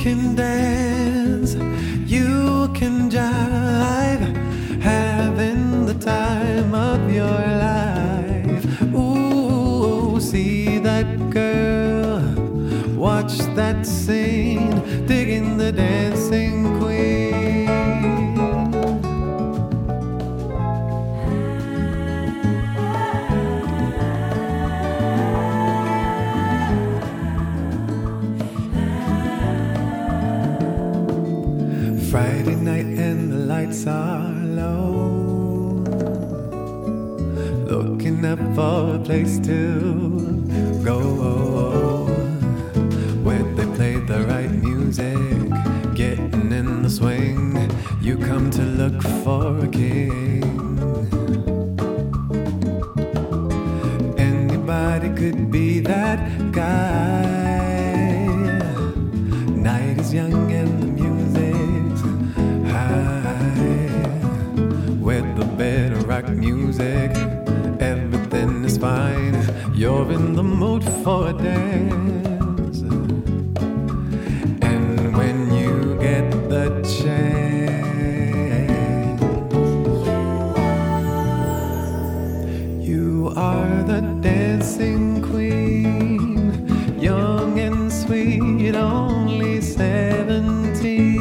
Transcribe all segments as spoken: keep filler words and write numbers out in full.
can dance, you can jive, having the time of your life. Ooh, see that girl, watch that scene, digging the dancing queen. Friday night and the lights are low, looking up for a place to go, where they play the right music, getting in the swing. You come to look for a king. Anybody could be that guy. Night is young and the music's high. With the better rock music, everything is fine. You're in the mood for a dance, and when you get the chance, you are the dancing queen, young and sweet, only seventeen.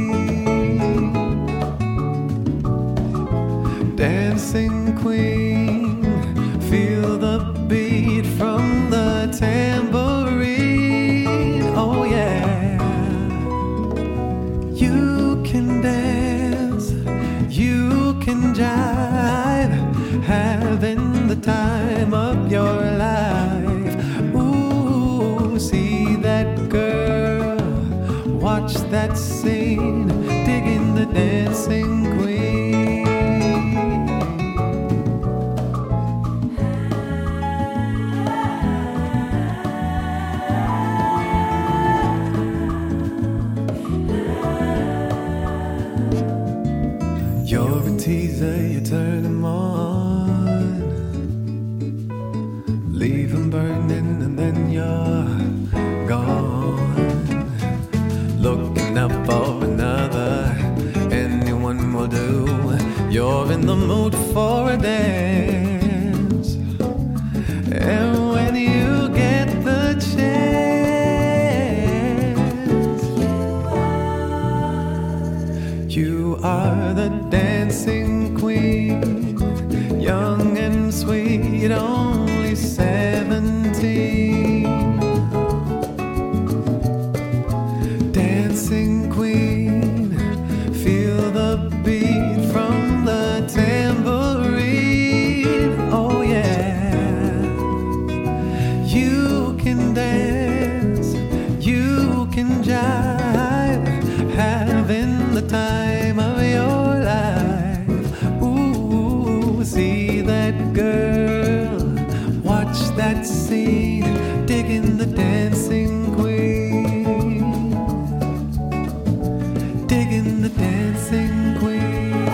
Dancing queen, feel the beat from the tambourine. Oh yeah, you can dance, you can jive, having the time of your life. Ooh, see that girl, watch that scene, digging the dancing queen. You're a teaser, you turn him on, leave him burning and then you're gone. Looking up for another, anyone will do. You're in the mood for a dance, and when you get the chance, you are the dancing queen, young and sweet, only seventeen. Dancing queen, feel the beat from the tambourine. Oh yeah, you can dance, you can jive, having the time of your life. Ooh, see that girl, watch that scene, digging the dancing queen, digging the dancing queen,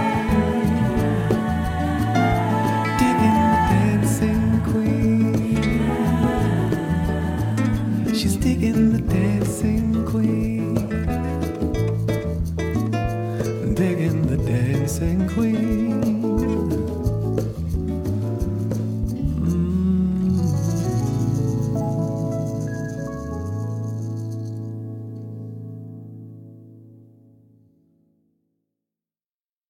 digging the dancing queen. She's digging the dancing queen, digging the dancing queen.